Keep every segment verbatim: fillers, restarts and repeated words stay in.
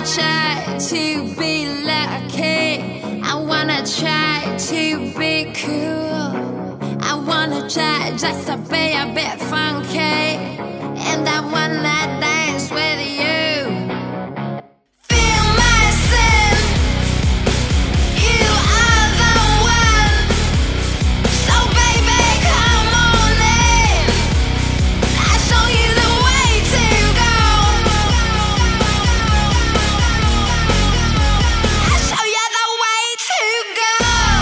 try to be lucky. I wanna try to be cool. I wanna try just to be a bit funky. And I wanna dance with you. Feel my sin. You are the one. So baby, come on in. I'll show you the way to go. I'll show you the way to go.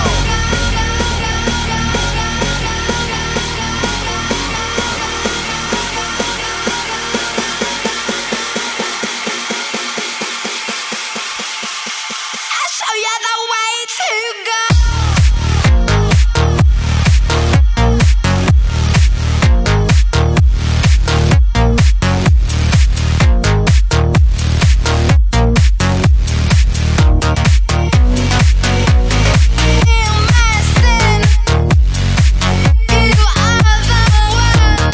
I'll show you the way to go. Feel my sin. You are the one.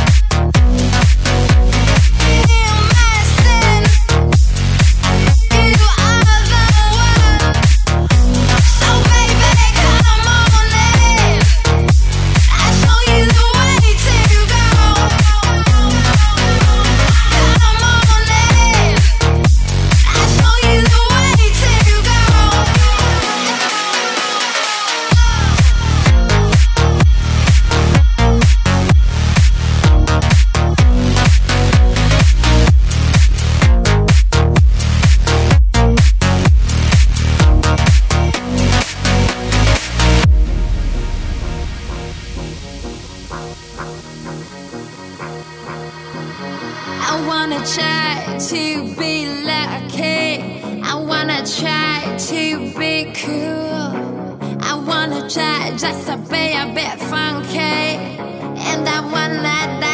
Feel my sin. You are the one. So baby, come on in. I'll show you the way to go. Come on in. I'll show you the way to go. I wanna try to be lucky. I wanna try to be cool. I wanna try just to be a bit funky. And I wanna